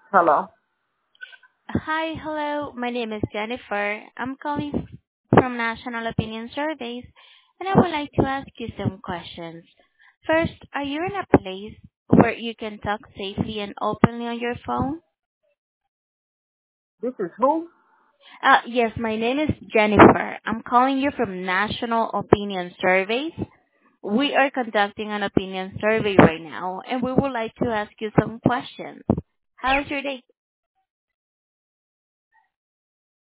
Hello. Hi, hello. My name is Jennifer. I'm calling from National Opinion Surveys, and I would like to ask you some questions. First, are you in a place where you can talk safely and openly on your phone? This is who? Yes, my name is Jennifer. I'm calling you from National Opinion Surveys. We are conducting an opinion survey right now, and we would like to ask you some questions. How's your day?